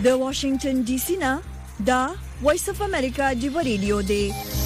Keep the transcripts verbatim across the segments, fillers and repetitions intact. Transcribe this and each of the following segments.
د واشنگټن ډي سي نه دا وایس اف امریکا دی ریډیو دی.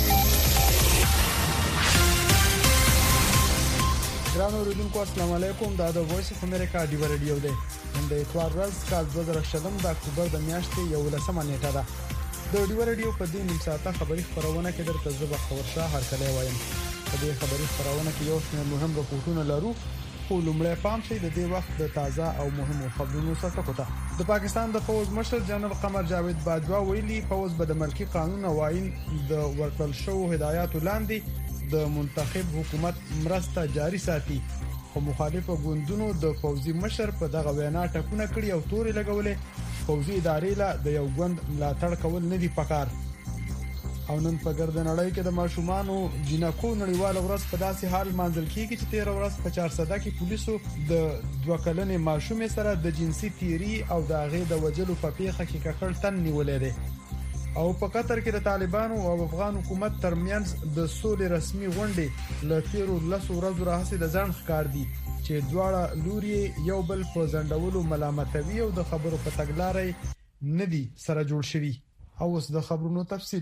ګران اوریدونکو السلام علیکم. دا د وایس اف امریکا دی ریډیو دی. نن د اتوار ورځ کال دوه زره شپږ د اکتوبر د میاشتې یولسمه نیټه ده. د دی ریډیو په دې نیم ساعته خبري خبرونه کې درته زه بختور شاه هرکلی وایم. په دې خبري خبرونه کې یو څه مهم راپورټونه لرو. خو لومړی پام شي د دې وخت د تازه او مهمو خبرونو څخه کوته. د پاکستان د فوج مشر جنرال قمر جاوید باجوا ویلي فوج به د ملکی قانون او آئین د ورکړل شوو هدایاتو لاندې د منتخب حکومت مرسته جاري ساتي. خو مخالفو ګوندونو د فوجي مشر په دغه وینا ټکونه کړی او توري لګولې فوجي ادارې له د یو ګوند ملاتړ کول نه دی پکار. او نن په ګرد نړۍ کې د ماشومانو جنکو نړیواله ورځ په داسې حال مانځل کیږي چې تیر ورځ په چارسده کې پولیسو د دوه کلنې ماشومې سره د جنسي تیری او د هغې د وجلو په پیښه کې ککړ تن نیولې ده. او په قطر کې د طالبانو او افغان حکومت ترمنځ د سولې رسمي غونډې ل تیرو لسو ورځو راهیسې د ځان ښکار دي چې دواړه لوري یو بل په ځنډولو ملامتوي او د خبرو په تګلارې نه دي سره جوړ شوي. او اوس د خبرونو تفصیل.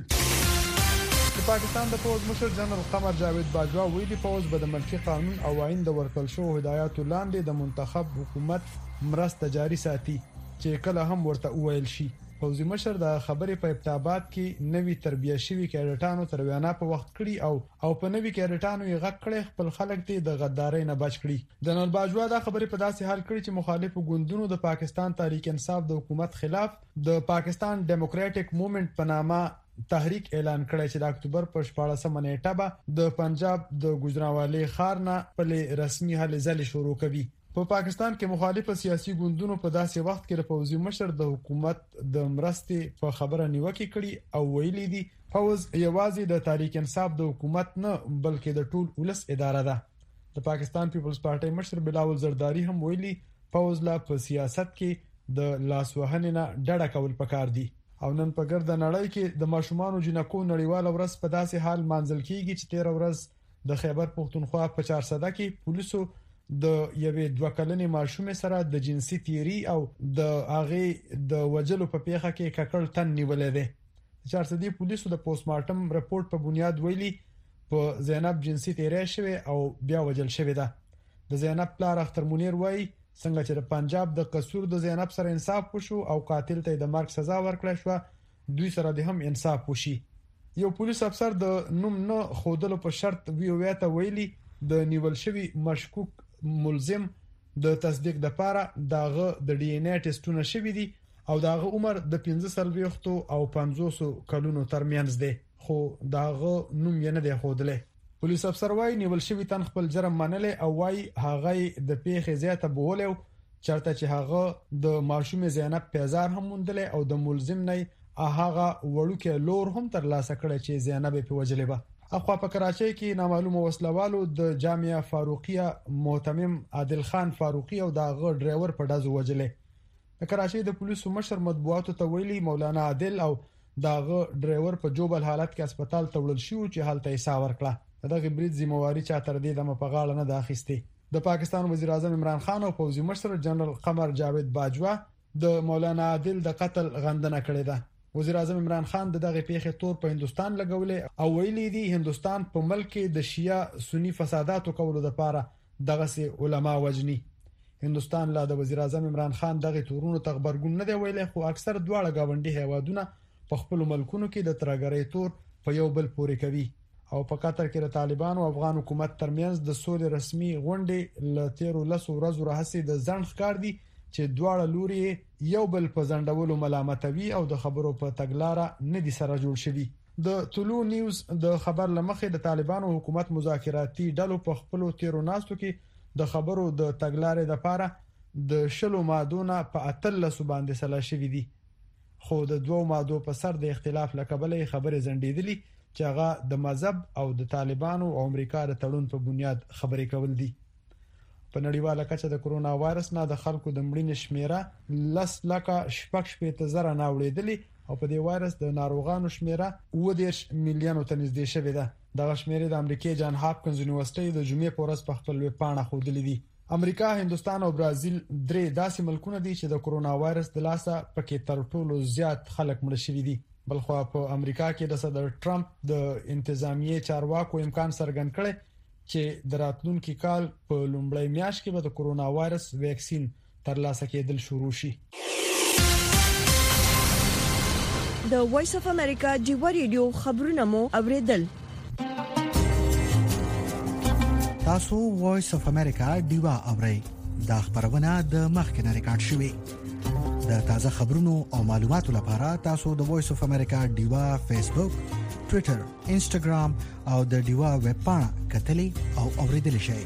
د پاکستان د فوج مشر جنرال قمر جاوید باجوا ویلي فوج به د ملکی قانون او آئین د ورکړل شوو هدایاتو لاندې د منتخب حکومت مرسته جاري ساتي چې کله هم ورته وویل شي. فوجي مشر د خبرې په ابتابات کې نوی تربیه شوی کیډټانو تر وینا په وخت کړی او او په نوی کیډټانو یې غږ کړی خپل خلک ته د غدارۍ نه بچ کړي. جنرال باجوا دا خبرې په داسې حال کړی چې مخالفو ګوندونو د پاکستان تحریک انصاف د حکومت خلاف د پاکستان ډیموکراټک موومېنټ په نامه تحریک اعلان کړی چې د اکتوبر په شپاړسمه نیټه به د پنجاب د ګوجرانوالي ښار نه په رسمي هلې ځلې شروع کوي. په پا پاکستان کې مخالف سیاسي ګوندونو په داسې وخت کې د فوجي مشر د حکومت د مرستې په خبره نیوکه کړي او ویلي دي فوج یوازې د تحریک انصاف د حکومت نه بلکې د ټول ولس اداره ده. د پاکستان پیپلز پارټي مشر بلاول زرداری هم ویلي فوج لا په سیاست کې د لاسوهنې نه ډډه کول پکار دي. او نن په ګرد نړۍ کې د ماشومانو جنکو نړیواله ورځ په داسې حال مانځل کیږي چې تیر ورځ د خیبر پختونخوا په چارسده کې پولیسو د یوې دوه کلنې ماشومې سره د جنسي تیری او د هغې د وجلو په پیښه کې ککړ تن نیولې ده. چارسدي پولیسو د پوسټ مارټم رپورت په بنیاد ویلي په زینب جنسي تیری شوی او بیا وجل شوی ده. د زینب پلار اختر منیر وایي څنګه چې د پنجاب د قصور د زینب سره انصاف وشو او قاتل ته د مرګ سزا ورکړل شو دوی سره د هم انصاف وشي. یو پولیس افسر د نوم نه خودلو په شرط وی ویته ویلي د نیول شوی مشکوک ملزم د تصدیق د پاره داغه د ډي ان اے ټیسټونه شوی دي او داغه عمر د پنځه سلويختو او پنځوس کلونو ترمنځ دی خو داغه نوم یې نه دی خودلې. پولیس افسر وايي نیول شوی تن خپل جرم منلې او وايي هغه د پیښې زیاته بوله چرته چې هغه د ماشومې زینب پیزار هم مندل او د ملزم نه هغه وړوکې لور هم تر لاسه کړی چې زینب په وجلې به. اخوا په کراچۍ کې نامعلومه وسلوالو د جامعه فاروقیه محتمم عادل خان فاروقی او دغه ډرایور په دازو وجلې. د کراچۍ د پولیسو مشر مطبوعاتو ته ویلي مولانا عادل او دغه ډرایور په جوبل حالت کې هسپتال ته وړل شو چې حالت یې ساور کړه. دغه برید ذمہواری چا تر دې د په غاړه نه داخستي. د پاکستان وزیر اعظم عمران خان او فوجي مشر جنرال قمر جاوید باجوا د مولانا عادل د قتل غندنه کړې ده. وزیر اعظم عمران خان دغه پیښې تور په هندستان لګولې او ویلي دي هندستان په ملک د شیعه سنی فساداتو کولو لپاره دغه سي علما وجني. هندستان لا د وزیر اعظم عمران خان دغه تورونو تخبرګون نه دی ویلي خو اکثر دواړه گاونډي هیوادونه په خپل ملکونو کې د ترګرۍ تور په یو بل پورې کوي. او په قطر کې د طالبانو او افغان حکومت ترمنځ د سولې رسمي غونډې ل تیرو لسو ورځو راهیسې د ځان ښکار دي چې دواړه لوري یو بل په ځنډولو ملامتوي او د خبرو په تګلارې نه دي سره جوړ شوي. د طلوع نیوز د خبر لمخې د طالبانو حکومت مذاکراتي ډلو په خپل تیرو ناستو کې د خبرو د تګلارې لپاره د شلو مادونه په اتلس باندې سلا شوي دي خو د دوو مادو په سر د اختلاف لکبلې خبرې زندېدلې چې هغه د مذهب او د طالبانو او امریکا د تړون په بنیاد خبرې کول دي. په نړیواله کچه د کرونا وایرس نه د خلکو د مړینې شمیره لس لکه شپږ شپېته زره نه وړېدلې او په دې وایرس د ناروغانو شمیره اووه دېرش میلیونو ته نږدې شوې ده. دغه شمیره د امریکای جان هاپکینز یونیورسيټي د جمعې په ورځ په خپل ویب پاڼه ښودلې دي. امریکا، هندستان او برازیل درې داسې ملکونه دي چې د کرونا وایرس د لاسه پکې تر ټولو زیات خلک مړ شوي دي. بلخو په امریکا کې د صدر ټرمپ د انتظامیه چارواکو امکان څرګند کړي چې د راتلونکي کال په لومړۍ میاشت کې به د کرونا وایرس ویکسین ترلاسه کېدل شروع شي. د وایس اف امریکا ډیوا ریډیو خبرونه مو اوریدل. تاسو وایس اف امریکا ډیوا اورئ. دا خبرونه د مخکنه ریکارډ شوې. د تازه خبرونو او معلوماتو لپاره تاسو د وایس اف امریکا ډیوا فیسبوک، ټوئیټر، انسټاګرام او د ډیوا ویب پاڼه کتلې او اوریدل شئ.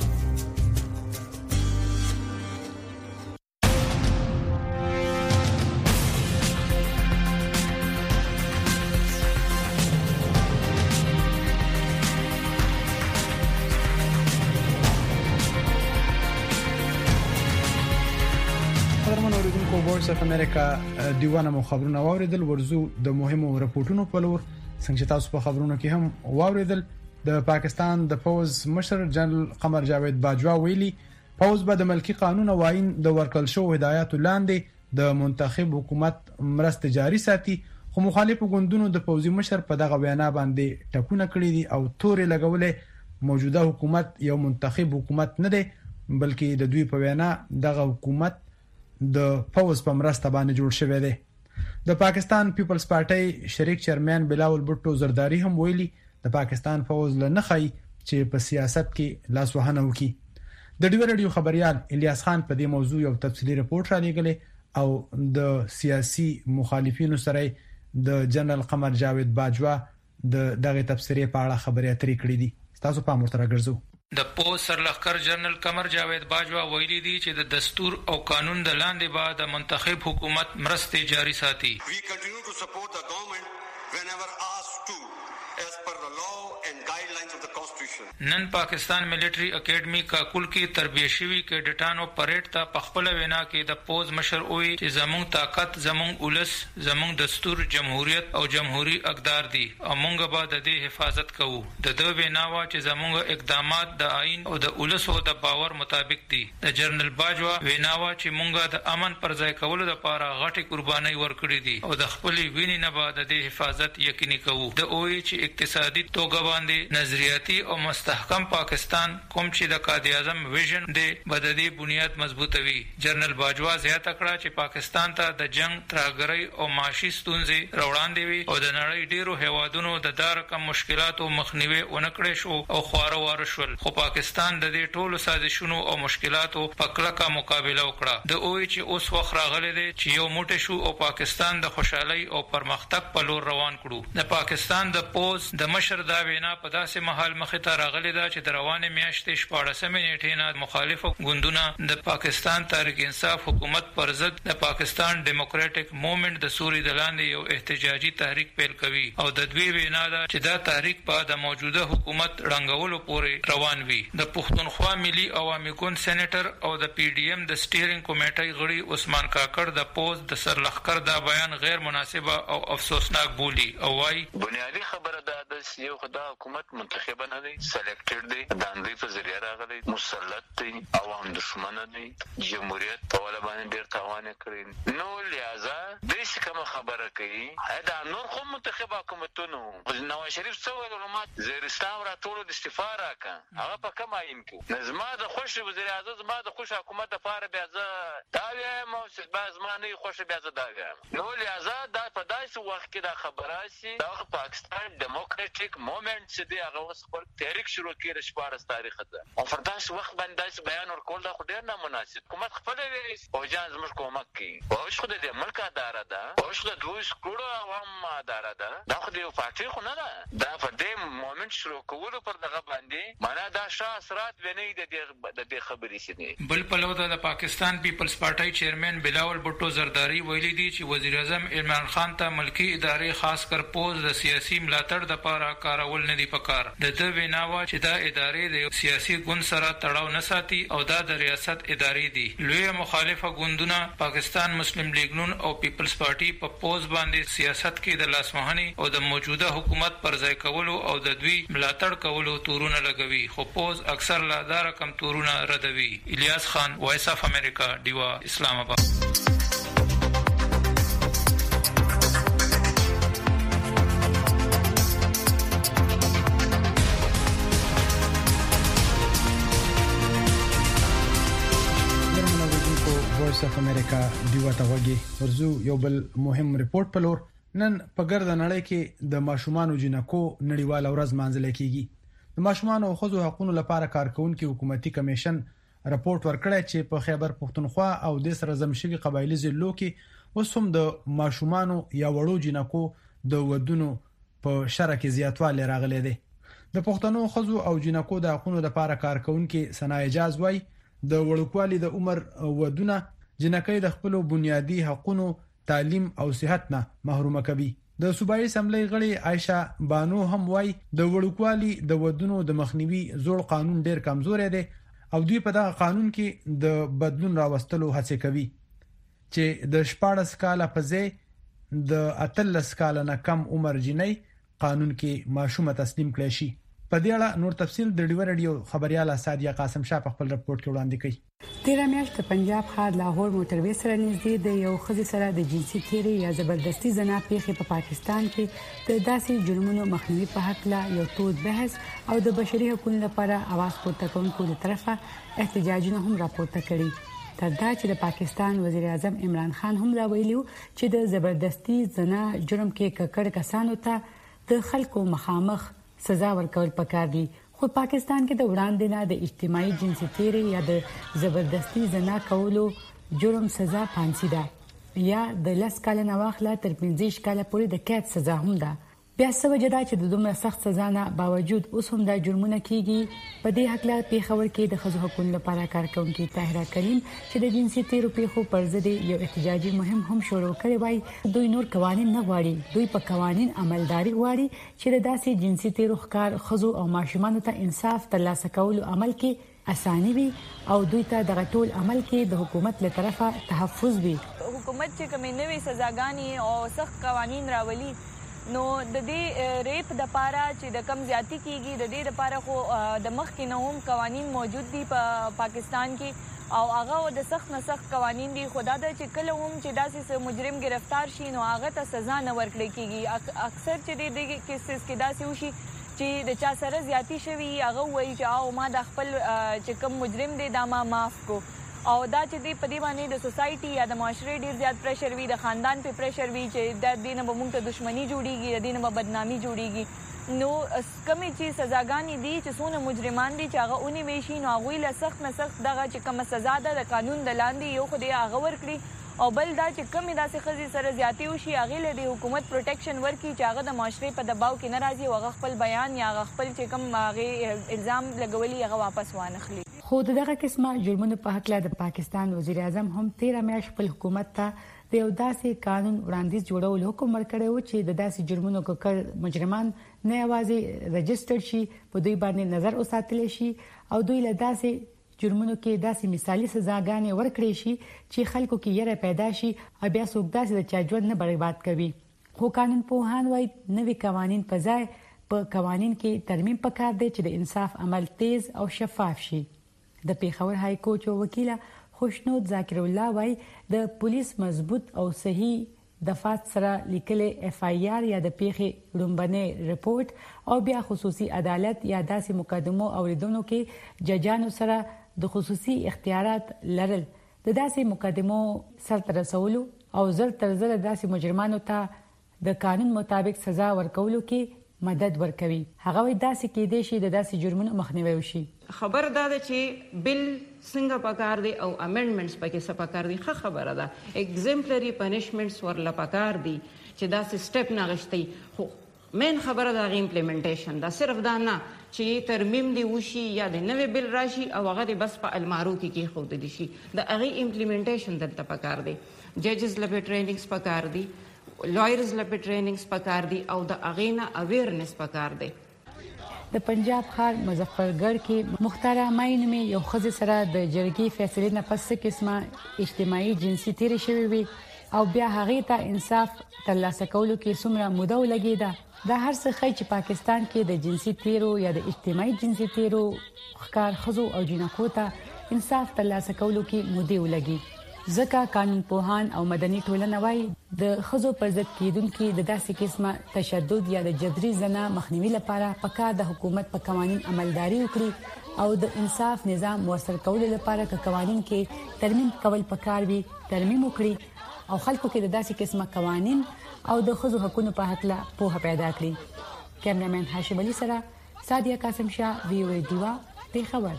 وایس اف امریکا دیوانه مو خبرونه واوریدل. ورزو د مهمو راپورټونو په لور. څنګه تاسو په خبرونو کې هم واوریدل، د پاکستان د فوز مشر جنرال قمر جاوید باجوا ویلي فوز به د ملکی قانون او آئین د ورکل شو هدایت لاندې د منتخب حکومت مرسته جاري ساتي. خو مخالفو ګوندونو د فوزي مشر په دغه وینا باندې ټکونه کړی دي او تورې لګولې موجوده حکومت یو منتخب حکومت نه دی، بلکې د دوی په وینا دغه حکومت د فوز په مرسته باندې جوړ شوی دی. د پاکستان پیپلز پارټي شریک چیرمن بلاول بټو زرداری هم ویلي د پاکستان فوز له نخي چې په سیاست کې لاس وهنه وکي. د ډیو رادیو خبريال الیاس خان په دې موضوع یو تفصیلی رپورت را لېږلی او د سیاسي مخالفینو سره د جنرال قمر جاوید باجوا د دغه تفسیری په اړه خبرې اترې کړې دي. تاسو په امر تر راګرځو. د پوز سرلخکر جنرال قمر جاوید باجوا ویلي دي چې د دستور او قانون د لاندې به د منتخب حکومت مرستې جاري ساتي. We continue to support the government whenever asked to as per the law and guidelines of the constitution. نن پاکستان ملټری اکیډمي کاکول کې تربیه شوی کیډټانو پریډ ته په خپل وینا کې د پوز مشر وی چې زموږ طاقت، زموږ ولس، زموږ دستور، جمهوریت او جمهوریت اقدار دي او موږ به د دې حفاظت کوو. د دوی وینا وا چې زموږ اقدامات د آئین او د ولس او د باور مطابق دي. د جنرال باجوا وینا وا چې موږ د امن پر ځای کولو لپاره غټي قرباني ورکړې دي او د خپل وینې نه به د دې حفاظت یقیني کوو. د اوې چې اقتصادي توګه باندې نظریاتي او مستحکم پاکستان کوم چې د قائد اعظم ویژن دی بددي بنیاد مضبوطوي. جنرال باجوا زیاته کړه چې پاکستان ته د جنگ، ترهګرۍ او معاشي ستونزې راوړاندې وي او د نړۍ ډیرو هیوادونو د دار کم مشکلاتو مخنیوي ونکړي شو او خواره واره شول. خو پاکستان د دې ټولو سازشونو او مشکلاتو په کلکه مقابله وکړه. د اوې چې اوس وخت راغلی دی چې یو موټی شو او پاکستان د خوشحالۍ او پرمختګ په لور روان کړو. د پاکستان د پوز د مشر دا وینا په داسې مهال مخې ته راغلی ده چې د روانې میاشتې شپاړسمې نیټې نه مخالفو ګوندونه د پاکستان تحریک انصاف حکومت پر ضد د پاکستان ډیموکراټک موومېنټ د سوري د لاندې یو احتجاجي تحریک پیل کوي او د دوی وینا ده چې دا تحریک په د موجوده حکومت رنګولو پورې روان وي. د پښتونخوا ملي عوامي ګوند سېنیټر او د پی ډی ایم د سټیرینګ کمیټې غړي عثمان کاکړ د پوز د سرلخکر دا بیان غیر مناسبه او افسوسناک بولی او وايي بنیادی خبره ده د یو خدای حکومت منتخب نه دی، سلیکټډ دی، د اندوی په ذریعہ راغلی، مسلط دی، عوام دشمن دی، جمهوریت په ولا باندې ډیر تاوان کړی. نو لہذا د څه کوم خبره کوي دا نور خو منتخب حکومتونو نواز شریف څو علماء زیرستان را ټول د استعفا راکړه هغه په کوم آئین کې نظم د خوش وزیر اعظم زما د خوش حکومت لپاره بیا ځه دا وایم او باز ما نه خوش بیا ځه دا وایم. نو لہذا دا په داسې وخت کې دا خبره سي دا پاکستان ډیموکراټک موومېنټ چې دی هغه اوس خپل تحریک شروع کړي شپاړس تاریخ ده او پر داسې وخت باندې بیان ورکول دا خو ډیر نامناسب. حکومت خپل وی او جان زموږ کومک کوي او شخو د ملک اداره ده او شخو د دوی سکوړو عوام اداره ده دا خو د پارټي خو نه ده دا په دې موومېنټ شروع کولو پر دغه باندې معنا دا شاه اثرات ونی د دې خبرې سي. بل په لور د پاکستان پیپلز پارټي چیرمن بلاول بټو زرداری ویلي دي چې وزیر اعظم عمران خان ته ملکی ادارې خاص کر پوز د سیاسي ملاتړ د لپاره کارول نه دی پکار. د دې ویناوه چې دا ادارې د سیاسي ګوند سره تړاو نه ساتي او دا د ریاست ادارې دي. لوی مخالفه ګوندونه پاکستان مسلم لیگ نون او پیپلز پارټي په پوز باندې باندې سیاست کې د لاسوهنې او د موجوده حکومت پر ځای کولو او د دوی ملاتړ کولو تورونه لګوي، خو پوز اکثر لا دا رقم تورونه ردوي. الیاس خان، وایس اف امریکا، ډیوا، اسلام آباد. وایس اف امریکا دیوا ته وګي ورزو یو بل مهم ریپورت په لور. نن په ګرد نړۍ کې د ماشومان جنکو نړیواله ورځ مانځل کیږي. د ماشومان او ښځو حقوقو لپاره کارکونکو حکومتي کمیشن راپورټ ورکړی چې په خیبر پښتونخوا او د سره زمشوي قبایلی ضلعو کې وسوم د ماشومان یا وړو جنکو د ودونو په شرع کې زیاتوالی راغلی دی. د پښتنو ښځو او جنکو د حقوقو لپاره کارکونکو سنا اجاز وای د وړوکوالي د عمر ودونه جنکۍ د خپل بنیادی حقوقو تعلیم او صحت نه محروم کوي. د صوبایي اسمبلی غړي عائشه بانو هم وای د وړوکوالي د ودونو د مخنیوي زوړ قانون ډیر کمزور دی او دوی په دغه قانون کې د بدلون راوستلو هڅه کوي چې د شپاړس کاله په ځای د اتلس کاله نه کم عمر جنۍ قانون کې ماشومه تسلیم کړي شي. په دې اړه نور تفصیل د ډیور رادیو خبرياله سادیه قاسم شاه په خپل رپورت کې وړاندې کړي. تیر میاشت د پنجاب ښار لاهور موټروي سره نږدې د یو ښځې سره د جنسي تیری یا زبردستی زنا پیښې په پاکستان کې د داسې جرمونو مخنیوي په حق لا یو تود بحث او د بشري حقوقو لپاره اواز پورته کوونکو له طرفه احتجاجونه هم راپورته کړي. تر دا چې د پاکستان وزیر اعظم عمران خان هم دا ویلو چې د زبردستی زنا جرم کې ککړ کسانو ته د خلکو مخامخ سزا ورکول پکار دي. خو پاکستان کې د وړاندې نه د اجتماعي جنسي تیری یا د زبردستی زنا کولو جرم سزا پانسی ده یا د لس کال نه واخله تر پنځه کال پورې د قید سزا هم ده. بیا څه وجه ده چې د دومره سخت سزا نه باوجود اوس هم دا جرمونه کیږي. په دې حق لا پیښور کې د ښځو حقوقو لپاره کارکونکو طاهره کریم چې د جنسي تیرو پیښو پر ضد یو احتجاجي مهم هم شروع کړی وای دوی نور قوانين نه غواړي، دوی په قوانين عملداري غواړي چې د داسې جنسي تیرو ښکار ښځو او ماشومان ته انصاف ترلاسه کولو عمل کې اساني وي او دوی ته د غټول عمل کې د حکومت له طرفه تحفظ وي. حکومت چې کومې نوې سزاګانې او سخت قوانين راولي نو د دې ریپ د پاره چې د کم زیاتی کیږي د دې لپاره خو د مخ کې نوم قوانين موجود دي په پاکستان کې او هغه د سخت نه سخت قوانين دي. خدا د چې کله هم چې داسې مجرم گرفتار شي نو هغه ته سزا نه ورکړي کیږي. اکثر چې د کیسز کې داسې وشي چې د چا سره زیاتی شوی هغه وایي چې او ما د خپل چې کوم مجرم دی دا ما معاف کو او دا چې دی په دی باندې د سوسايټي یا د معاشري ډیر زیات پریشر وي، د خاندان په پریشر وي چې د دینه به موږ ته دښمنی جوړیږي، د دینه به بدنامي جوړیږي. نو کمی چې سزاګانې دي چې څونه مجرمان دي چې هغه اونې وشي نو هغه له سخت نه سخت دغه چې کوم سزا ده د قانون د لاندې یو خو دی هغه ورکړي او بل دا چې کمی داسې خزي سره زیاتی وشي هغه له حکومت پروټیکشن ورکړي چې هغه د معاشري په دباو کې ناراضي او هغه خپل بیان یا هغه خپل چې کوم هغه الزام لګولي هغه واپس وانخلي. خو دغه قسمه جرمونو په حق لا د پاکستان وزیر اعظم هم تیر میاشت خپل حکومت ته د یو داسې قانون وړاندیز جوړول حکم ورکړی و چې د داسې جرمونو ککړ مجرمان نه یوازې رجسټر شي، په دوی باندې نظر وساتل شي او دوی له داسې جرمونو کې داسې مثالي سزاګانې ورکړي شي چې خلکو کې یره پیدا شي او بیا څوک داسې د چا ژوند نه برباد کوي. خو قانون پوهان وایي نوي قوانين په ځای په قوانين کې ترمیم پکار دی چې د انصاف عمل تیز او شفاف شي. د پیښور های کورټ وکیل خوشنود ذاکر الله وای د پولیس مضبوط او صحیح دفعات سره لیکل اف آی آر یا د پیښې رومبنه ریپورت او بیا خصوصي عدالت یا داسې مقدمو اوریدونکو کې ججانو سره د خصوصي اختیارات لرل د داسې مقدمو سره رسولو او زر تر زر داسې مجرمانو ته د قانون مطابق سزا ورکولو کې مدد ورکوي. هغه وایي داسې کېدې شي د داسې جرمونو مخنیوي وشي. خبر دا ده چې بل څنګه پکار دي او امندمنټس پکې څه پکار دي. ښه خبره ده ایگزمپلری پنیشمنټس ورله پکار دي چې داسې سټپ نه غشتي. خو مین خبره ده غي امپلیمنټیشن دا صرف دا نه چې ترمیم دی وشي یا د نوې بل راشي او هغه د بس په المارو کې کې خو د شي د هغه امپلیمنټیشن دلته پکار دي. ججز لپاره ټریننګز پکار دي، لایرز لپاره ټریننګز پکار دي او د اغینا اویرنس پکار دي. د پنجاب ښار مظفرګړ کې مختاره ماین می یو خزه سره د جرګې فیصله نه پس قسمه اجتماعي جنسي تیری شوی وي او بیا هغه ته انصاف ترلاسه کولو کې څومره موده ولګیده. دا هر څه ښیي چې پاکستان کې د جنسي تیرو یا د اجتماعي جنسي تیرو ښکار ښځو او جنکو ته انصاف ترلاسه کولو کې موده ولګي. ځکه قانون پوهان او مدني ټولنه وايي د ښځو پر ضد کېدونکو د داسې قسمه تشدد یا د جبري زنا مخنیوي لپاره پکار د حکومت په قوانین عملداري وکړي او د انصاف نظام ورسره کولو لپاره که قوانین کې ترمیم کول پکار وي ترمیم وکړي او خلکو کې د داسې قسمه قوانین او د ښځو حقوقو په حق لا پوهه پیدا کړي. کیمرامین هاشم علي سره سادیه قاسم شاه، وی او ای دیوا، پیښور.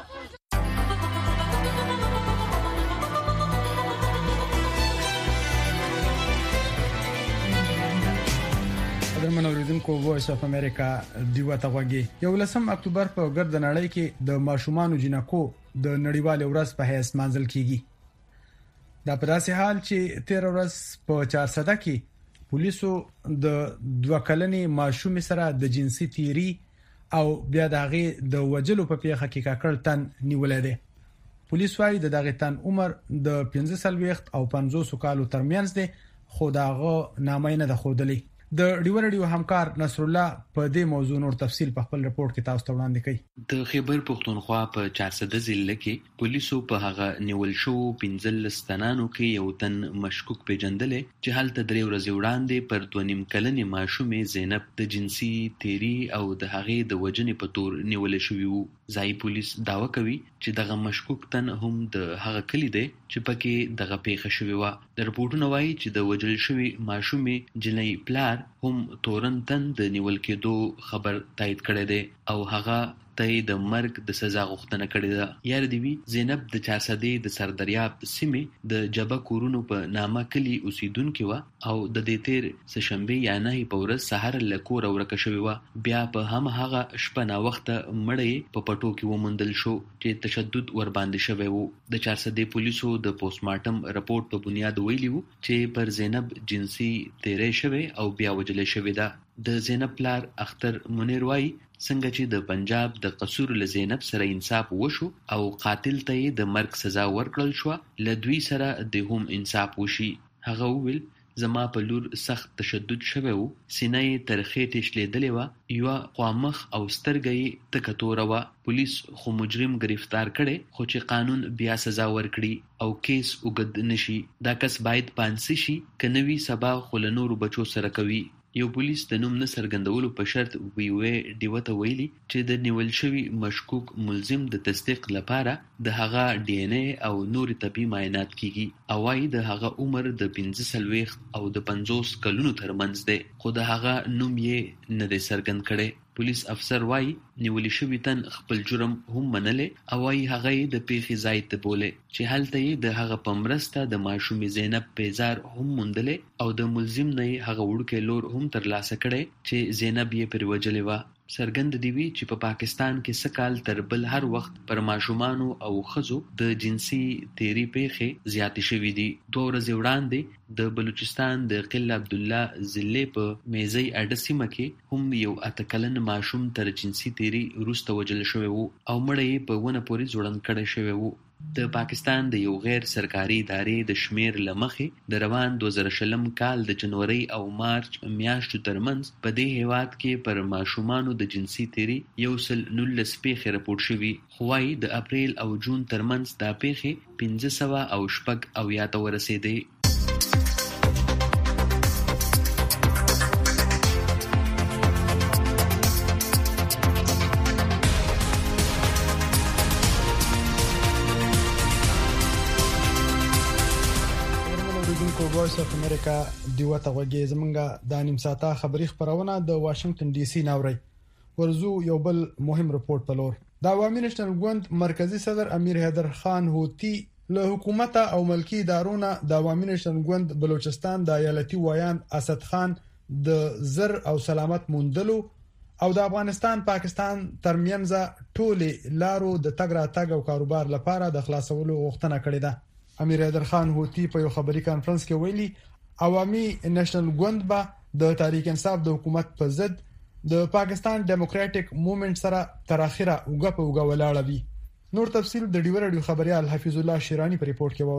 درمن اوریدونکو وایس اف امریکا دیوا ته وګي یو لسم اکتوبر په ګرد نړۍ کې د ماشومان جنکو د نړیوال ورځ په حیث مانځل کیږي. دا په داسې حال چې تیر ورځ په چهار سده کې پولیسو د دوه کلنې ماشوم سره د جنسي تیری او بیا دغه د وجلو په پیښه کې کاکړ تن نیولې ده. پولیس وايي د دغه تن عمر د پنځه سلويخت او پنځوس کالو ترمنځ ده، خو داغه نامه نه ده خودلې. د ډیو رادیو همکار نصر الله په دې موضوع نور تفصیل په خپل رپورت کې تاسو ته وړاندې کړي. د خیبر پختونخوا په چهار سده ضلع کې پولیسو په هغه نیول شو پنځل ستنانو کې یو تن مشکوک پیژندلې چې هلته درې ورځې وړاندې پر دوه نیم کلنې ماشومې زینب د جنسي تیری او د هغې د وجنې په تور نیول شوی وو. ځای پولیس داوا کوي چې دغه مشکوک تن هم د هغه کلی دی چې پکې دغه پیښه شوې وه. د رپورټونو وایي چې د وجل شوی ماشومې جنۍ پلار هم تورن تن د نیول کېدو خبر تایید کړی دی او هغه ته د مرګ د سزا غوښتنه کړې ده. یار دی وی زینب د چهار سدې د سردریاب سیمې د جبه کورونو په نامه کلی اوسیدونکو و او د دې تیر سشنبه یا نه په ورځ سحر لکور ورکه شوی و. بیا په هم هغه شپه نا وخت مړی په پټو کې ومندل شو چې تشدد ور باندې شوی وو. د چهار سدې پولیسو د پوسټمارټم رپورت په بنیاد ویلی وو چې پر زینب جنسي تیرې شوی او بیا وجلې شوی ده. د زینب پلار اختر منیر وای څنګه چې د پنجاب د قصور له زینب سره انصاف وشو او قاتل ته د مرګ سزا ورکړل شو، لدوی سره د هم انصاف وشي. هغه ویل زما په لور سخت تشدد شوی وو، سینې ترخې تشلیدلې و، یو قامخ او سترګې تکتوره و. پولیس خو مجرم گرفتار کړي خو چې قانون بیا سزا ورکړي او کیس وګد نشي. دا کس باید پانسی شي کنوي سبا خلنور بچو سره کوي. یو پولیس د نوم نه څرګندولو په شرط وی وی دیوته ویلي چې د نیول شوی مشکوک ملزم د تصدیق لپاره د هغه ډي ان اے او نور طبي معاینات کیږي او وايي د هغه عمر د پنځه سلويخت او د پنځوس کلونو ترمنځ دی، خو د هغه نوم یې نه دی څرګند کړي. پولیس افسر وايي نیول شوی تن خپل جرم هم منلې او وايي هغه د پیښې ځای ته بوله چې هلته یې د هغه پمرسته د ماشومې زینب پیزار هم مندلې او د ملزم نه هغه وړکې لور هم ترلاسه کړي چې زینب یې پر وجلې و. سرګند دی وی چې په پاکستان کې سکال تر بل هر وخت پر ماشومانو او خزو د جنسي تیری پیښې زیات شوې دي. دوه ورځې وړاندې د بلوچستان د قلعه عبد الله ضلع په میزي اډه سیمه کې هم یو اتکلن ماشوم تر جنسي تیری وروسته وجل شوی وو او مړ یې په ونه پورې ځوړند کړی شوی وو. د پاکستان د یو غیر سرکاري ادارې د شمیر لمخې د روان دوه زره شلم کال د جنوري او مارچ میاشتو ترمنځ په دې هیواد کې پر ماشومانو د جنسي تیری یو سل نولس پیښې راپورټ شوي، خو وايي د اپریل او جون ترمنځ دا پیښې پنځه سوه او شپږ اویا ته ورسېدې. وایس اف امریکا دیوه ته وګورئ. زمونږه د نیم ساعته خبری خبرونه د واشنگټن ډي سي ناوړي ورزو یو بل مهم رپورت په لور. د عوامي نشنل ګوند مرکزی صدر امیر حیدر خان هوتی له حکومت او ملکی ادارونو د عوامي نشنل ګوند بلوچستان د ایالتي وایان اسد خان د زر او سلامت موندلو او د افغانستان پاکستان ترمنځ ټولې لارو د تګ راتګ او کاروبار لپاره د خلاصولو غوښتنه کړې ده. امیر حیدر خان هوتی په یو خبري کانفرنس کې ویلي عوامي نېشنل ګوند به د تحریک انصاف د حکومت په ضد د پاکستان ډیموکراټک موومېنټ سره تر اخره وګه په وګه ولاړ وي. نور تفصيل د ډیو رادیو خبريال حفیظ الله شیرانی په ریپورت کې ووري.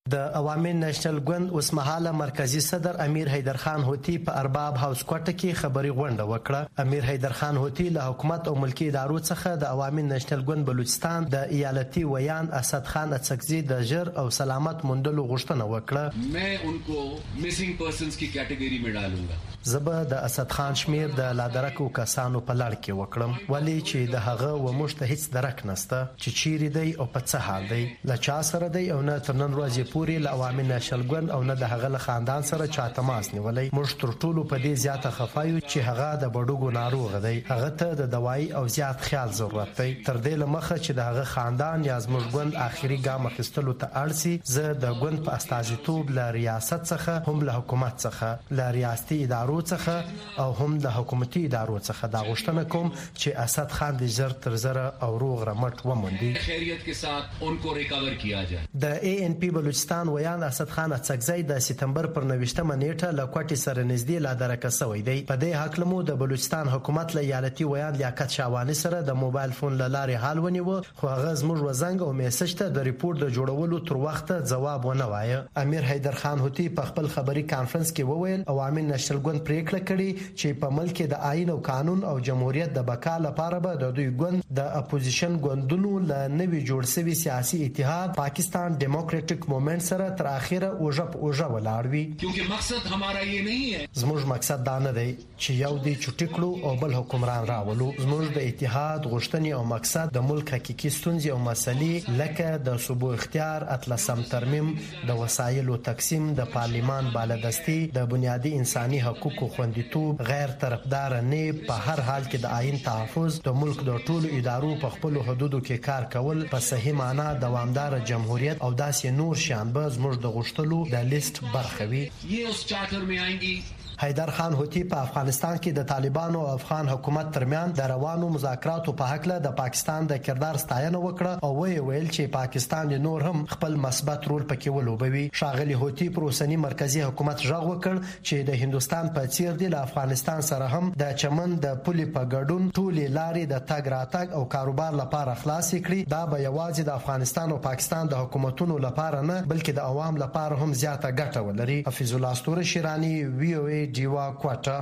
د عوامي نېشنل ګوند اوسمهاله مرکزی صدر امیر حیدر خان هوتی په ارباب هاوس کوټه کې خبري غونډه وکړه. امیر حیدر خان هوتی له حکومت او ملکی ادارو څخه د عوامي نېشنل ګوند بلوچستان د ایالتي ویان اسد خان اڅکزي د ژر او سلامت موندلو غوښتنه وکړه. मैं उनको missing persons की कैटेगरी में डालूंगा. زبه د اسد خان شمیر د لادرکو کسانو په لړ کې وکړم ولی چې د هغه و مشته هیڅ درک نسته چې چیرې دی او په څه حال دی لا چا سره دی او نه تر نن ورځې پورې له عوامي نېشنل ګوند او نه د هغه له خاندان سره چا تماس نیولای. موږ تر ټولو په دې زیاته خفایو چې هغه د بډوګو ناروغ دی. هغه ته د دوايي او زیات خیال ضرورت دی تر دې لمخه چې د هغه خاندان یا زموږ ګوند اخیری ګام اخیستلو ته اړسي. زه د ګوند په استازیتوب له ریاست څخه هم له حکومت څخه له ریاستي ادارو څخه او هم د حکومتي ادارو څخه دا غوښتنه کوم چې اسد خان د زر تر زره او روغ رمټ وموندي. خیریت کے ساتھ ان کو ریکور کیا جائے. د ای ان پی بلوچستان ویان اسد خان اڅکزی د سپتمبر پر نوشتمه نیټه له کوټي سره نږدې لا درکه سوی دی. په دې حق لمو د بلوچستان حکومت له ایالتي ویان لیاقت شاوانی سره د موبایل فون لارې حال ونیو خو هغه زموږ وزنګ او میسج ته د ریپورت د جوړولو تر وخت جواب ونه وایه. امیر حیدر خان هوتی په خپل خبري کانفرنس کې وویل عوامي نېشنل ګوند پریکړه کړې چې په ملک د آئین او قانون او جمهوریت د بقا لپاره به د دوی ګوند د اپوزیشن ګوندونو له نوي جوړ شوی سیاسي اتحاد پاکستان ډیموکراټک موومېنټ سره تر اخره اوجه په اوجه ولاړ وي. کیونکه مقصد ہمارا یہ نہیں ہے. زموږ مقصد دا نه دی چې یو دی چټکړو او بل حکمران راولو. زموږ د اتحاد غوښتنې او مقصد د ملک حقيقي ستونزې او مسلې لکه د صوبو اختیار اتلسم ترمیم د وسایلو تقسیم د پارلیمان بالادستی د بنیادی انساني حقوقو خوندیتوب غیر طرفدار نه په هر حال کې د آئین تحفظ د ملک د ټولو ادارو په خپل حدودو کې کار کول په صحیح معنا دوامدار جمهوریت او داسې نور شان به زموږ د غوښتلو د لیست برخه وي. یہ اس چارټر میں آئیں گی. حیدر خان هوتی په افغانستان کې د طالبانو او افغان حکومت ترمن د روانو مذاکراتو په حق له د پاکستان د کردار ستاینه وکړه او وی ویل چې پاکستان نور هم خپل مثبت رول پکې ولوبوي. شاغلی هوتی پر اوسنی مرکزی حکومت ژغ وکړ چې د هندستان په څیر دی له افغانستان سره هم د چمن د پولي په ګډون ټولې لارې د تګ راتګ او کاروبار لپاره خلاص کړي. دا به یوازې د افغانستان او پاکستان د حکومتونو لپاره نه بلکې د عوام لپاره هم زیاته ګټه ولري. حفیظ الله استوره شیرانی وی او ای دیوا کوټه.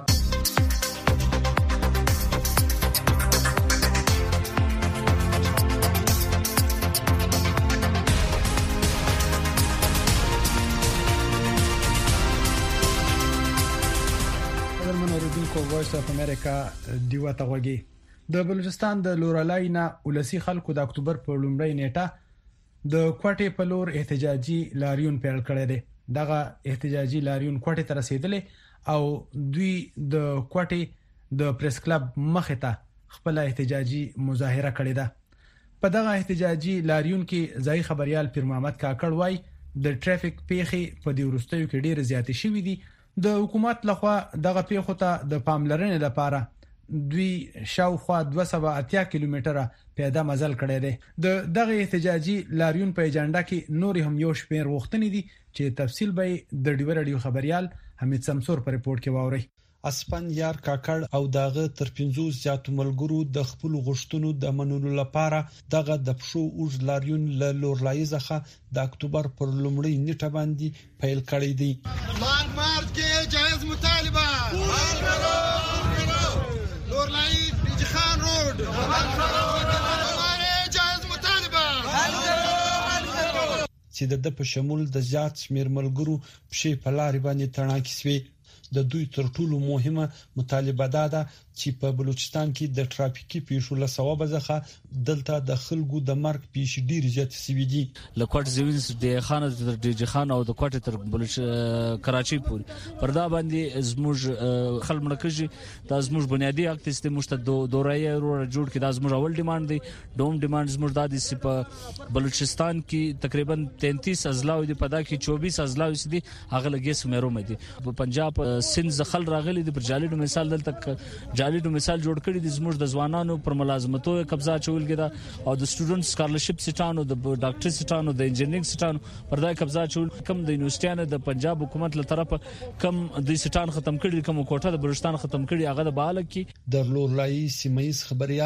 وایس اف امریکا دیوا ته وګي. د بلوچستان د لورالای نه ولسی خلکو د اکتوبر په لومړۍ نیټه د کوټې په لور احتجاجي لاریون پیل کړی دی. دغه احتجاجي لاریون کوټې ته رسیدلې او دوی د کوټې د پریس کلب مخې ته خپل احتجاجي مظاهره کړې ده. په دغه احتجاجي لاریون کې ځای خبريال پیر محمد کاکړ وای د ټریفیک پیښې په دې ورستیو کې ډېر زیاتې شوې دي. د حکومت لخوا دغه پیښو ته د پاملرنې لپاره دوی شاوخوا دوه سوه اتیا کیلومتره پیاده مزل کړی دی. د دغه احتجاجي لاریون په ایجنډا کې نور هم یو شمېر غوښتنې دي چې تفصیل به د ډیو رادیو خبريال حمید سمسور په ریپورت کې واوري. اسپن یار کاکړ او داغه تر پنځوس زیاتو ملګرو د خپل غوښتنو د منلو لپاره دغه د پښو اوږد لاریون له لورلای څخه د اکتوبر پر لومړۍ نیټه باندې پیل کړی دی. لانګ مارچ کې جایز مطالبه لورلای جخان روډ جایز مطالبه چې د په شمول د زیات شمیر ملګرو په په لارې باندې تڼاکې سوي. د دوی تر ټولو مهمه مطالبه ده چې په بلوچستان کې د ټرافیکي پیښو له سبب ځخه دلته د خلکو د مرګ پیښې ډیر زیات سوي دي. لکوټ زوینس د خان تر د خان او د کوټ تر بلوچ کراچي پورې پردا باندې زموږ خلک مړکږي د زموږ بنیادی حق ته مشته دورایي جوړ کې د زموږ اول ډیماند دی. دوم ډیماند زموږ د دې په بلوچستان کې تقریبا تینتیس ازلاو دي په دا کې چوبیس ازلاو دي هغه لګي سمېرو مې دي. په پنجاب سند زخل راغلي د برجالیډو مثال دلته جالیډو مثال جوړ کړی د زموږ د ځوانانو پر ملازمتو قبضه چول کېده او د سټوډنټ سکالرشپ سټانو د ډاکټر سټانو د انجینرینګ سټانو پر دا قبضه چول کم د یونیورسيټانو د پنجاب حکومت له طرفه کم د سټان ختم کړي کوم کوټه د بلوچستان ختم کړي هغه د باله کې د لورلای سیمایز خبريال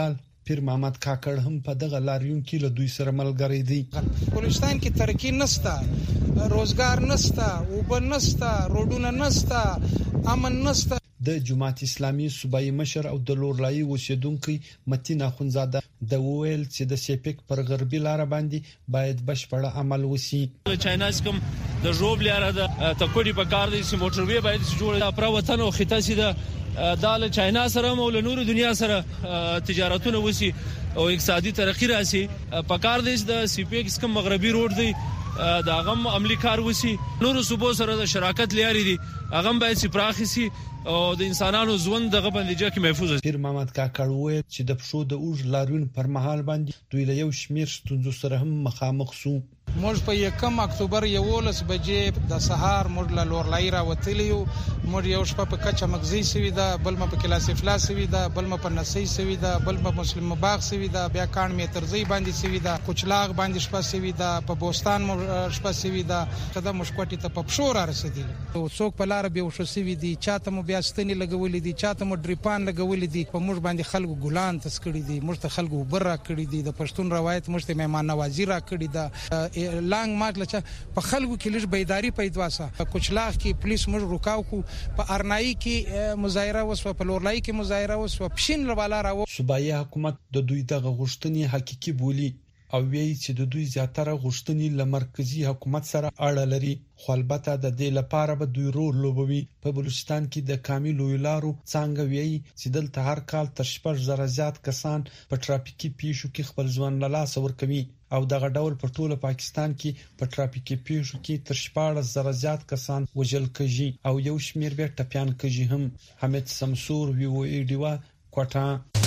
پیر محمد کاکړ هم په دغه لاریون کې له دوی سره ملګری دی. بلوچستان کې ترقی نشته، روزګار نشته، اوبه نشته، روډونه نشته، امن نشته. د جماعت اسلامي صوبایي مشر او د لورلای اوسیدونکو متین اخونزاده د ویل چې د سیپک پر غربي لار باندې باید بشپړ عمل وشي. چاینا کوم د جوب لاره د تکوډي په کار دي چې موټروي باید جوړ پر وطن او خطه سي د دال چاینا سره او له نور دنیا سره تجارتونه وشي او اقتصادي ترقی راسي. په کار دي د سیپک کوم مغربي روډ دی دا غم عملی کار وشي، نور صوبو سره د شراکت لري دي هغه باید سپراخي سي او د انسانانو ژوند دغه باندې چې محفوظ وي. پیر محمد کاکړ وویل چې د پښو د اوج لاریون پر مهال باندې دوی له یو شمیر ستونزو سره هم مخامخ شو. موږ په یکم اکتوبر یولس بجې د سهار موږ له لورلای را وتلیو، موږ یو شپه په کچا مغزي سوي دا، بل م په کلاس افلا سوي دا، بل م په نسي سوي دا، بل م مسلم باغ سوي دا، بیا کان میترزي باندې سوي دا، کوچلاغ باندې شپه سوي دا، په بوستان شپه سوي دا، کده مشکوټی ته په پښور رسیدل. او څوک په لار به وشو سوي دي، چاته مو بیا ستنی لګولې دي، چاته مو ډریپان لګولې دي، په موږ باندې خلکو ګلان تسکړي دي، موږ ته خلکو برا کړی دي، د پښتون روایت موږ ته مهمان نوازی را کړی دا. لانګ مارچ لچا په خلکو کې لږ بیداری پیدواسه. په کوچلاغ کې پولیس موږ روکاو کو، په ارنای کې مظاهره وسو، په لورلای کې مظاهره وسو، پښین لوالا راو. صوبایي حکومت د دوی دغه غوښتنې حقيقي بولی او وی چې د دوی زیاتره غوښتنې له مرکزی حکومت سره اړه لري، خو البته د دې لپاره به دوی رول لوبوي. په بلوچستان کې د کامل ویلارو څنګه وی چې دلته هر کال تر شپږ زره زیات کسان په ټرافیکي پیښو کې خپل ځوان له لاس ورکوي او دغه ډول په ټوله پاکستان کې په ټرافیکي پیښو کې تر شپږ زره زیات کسان وژل کېږي او یو شمیر به ټپيان کېږي هم. حمید سمسور وی او ای ډیوا کوټه.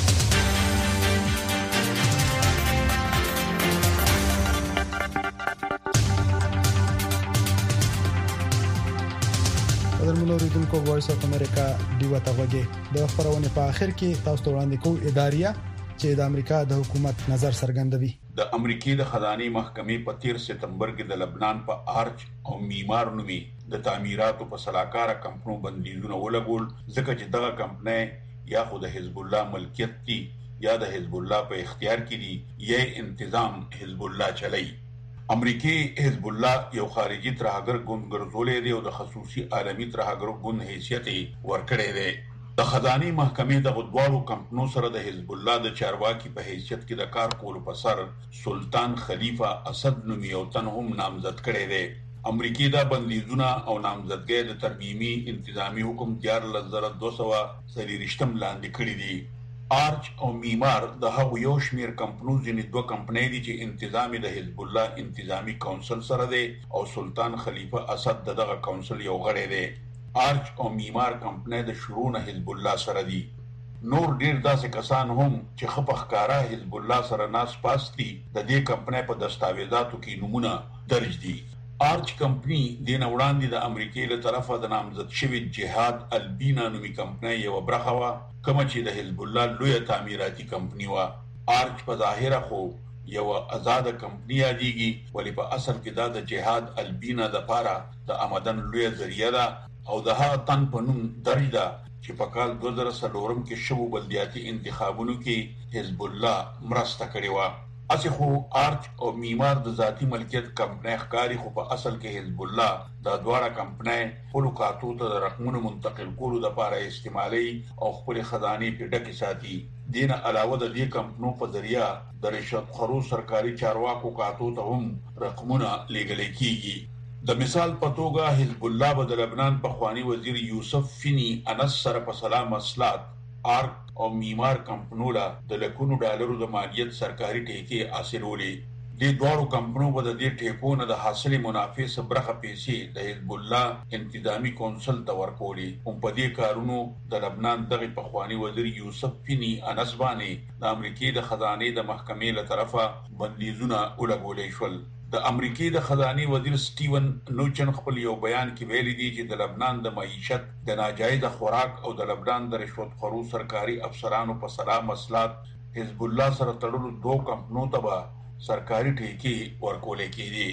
درملو ریدونکو وایس اف امریکا دیو ته وګي د خبرونه په اخر کې تاسو ته وړاندې کوو اداریه چې د امریکا د حکومت نظر څرګندوي. د امریکای د خزاني محکمې په تیر سپتمبر کې د لبنان په آرچ او میمار نومي د تعمیراتو په سلاکاره کمپنیو بندیزونه ولګول، ځکه چې دغه کمپنۍ یا خو د حزب الله ملکیت دي یا د حزب الله په اختیار کې دي یا انتظام حزب الله چلای. امریکای حزب الله یو خارجي ترهګر ګوند ګرځولې دی او د خصوصي عالمي ترهګر ګوند حیثیت ورکړی دی. د خزاني محکمې د غدوالو کمپنیو سره د حزب الله د چارواکي په حیثیت کې د کار کولو په سر سلطان خلیفہ اسد نومي یو تن هم نامزد کړی دی. امریکای دا بندیزونه او نامزدګۍ د ترمیمي انتظامی حکم دیارلس زره دوه سوه څلېرویشتم لاندې کړي دي. آرچ او میمار د هغو یو شمیر کمپنیو ځینې دوه کمپنۍ دي چې انتظامی د حزب الله انتظامی کونسل سره دی او سلطان خلیفہ اسد دغه کونسل یو غړی دی. آرچ او میمار کمپنۍ د شروع نه حزب الله سره دي. نور ډیر داسې کسان هم چې خپخکارا حزب الله سره ناس پاس دي د دې کمپنۍ په دستاویزاتو کې نمونه درج دي. آرچ کمپنی د نوړاندې د امریکای له طرفه د نامزد شوی جهاد البینا نومي کمپنۍ یو برخه وا، کوم چې د حزب الله لوی تعمیراتي کمپنی وا. آرچ په ظاهره خو یو آزاد کمپنی دیږي، ولی په اصل کې دا د جهاد البینا د پاره د آمدن لوی ذریعہ ده او د هغه تن په نوم درج ده چې په کال دوه زره څلورم کې شوو بلدیاتي انتخابونو کې حزب الله مرسته کړې و. اسی خو آرچ او میمار د ذاتی ملکیت کمپنۍ ښکاری، خو په اصل کې حزب الله د دواړه کمپنۍ خپل کارتو ته د رقمونو منتقل کولو لپاره استعمالي او خپل خزانه په ډکه ساتي. دین علاوه د دې کمپنیو په ذریعہ د رشوت خورو سرکاري چارواکو کارتو ته هم رقمونه لیږل کیږي. د مثال په توګه حزب الله د لبنان په خوانی وزیر یوسف فینی انس سره په سلام اصلاحات آرک او میمار کمپنیو له د لکونو ډالرو د مالیت سرکاري ټیکې حاصلولې. د دوړو کمپنیو په دې ټیکو نه د حاصل منافع برخه پیسې د حزب الله انتظامی کونسل ته ورکولې. هم په دې کارونو د لبنان دغه پخوانی وزیر یوسف فینی انس باندې د امریکای د خزانه د محکمې له طرفه بندیزونه ولګولې شول. د امریکای د خزانه وزیر سټیون نوچن خپل یو بیان کې ویلي دی چې د لبنان د معیشت د ناجایز خوراک او د لبنان د رشوت خورو سرکاري افسرانو په سلام اصلاحات حزب الله سره تړلو دوه کمپنیو ته به سرکاري ټیکې ورکولې کېدي.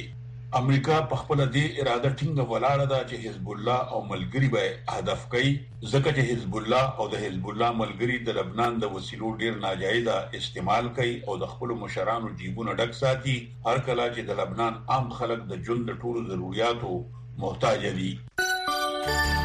امریکا په خپل دې اراده ټینګه ولاړه ده چې حزب الله او ملګری به هدف کوي ځکه چې حزب الله او د حزب الله ملګری د لبنان د وسیلو ډیر ناجایزه استعمال کوي او د خپل مشرانو جیبونه ډک ساتي هر کله چې د لبنان عام خلک د ژوند د ټولو ضرورتو محتاج دي.